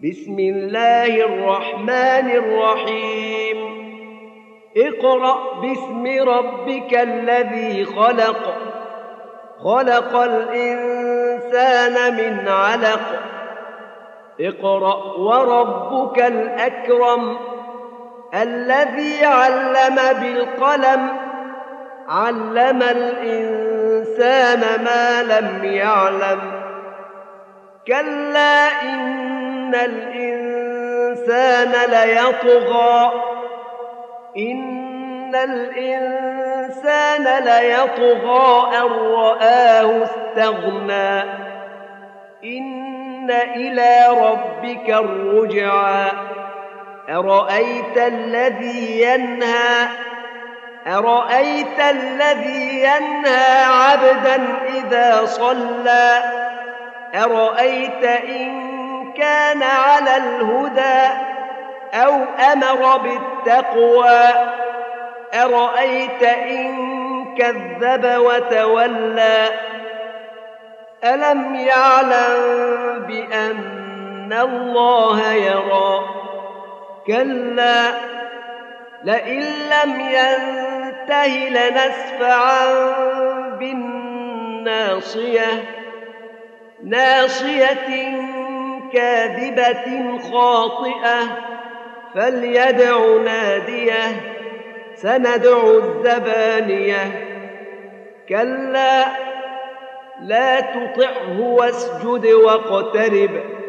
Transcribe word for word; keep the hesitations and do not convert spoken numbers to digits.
بسم الله الرحمن الرحيم اقرأ باسم ربك الذي خلق خلق الإنسان من علق اقرأ وربك الأكرم الذي علم بالقلم علم الإنسان ما لم يعلم كلا إن الإنسان ليطغى إن الإنسان ليطغى أن رآه استغنى إن إلى ربك الرجعى أرأيت الذي ينهى أرأيت الذي ينهى عبدا إذا صلى أرأيت إن كان على الهدى أو أمر بالتقوى أرأيت إن كذب وتولى ألم يعلم بأن الله يرى كلا لئن لم ينته لنسفعا بالناصية ناصية كاذبة خاطئة فليدع ناديه سندع الزبانية كلا لا تطعه واسجد واقترب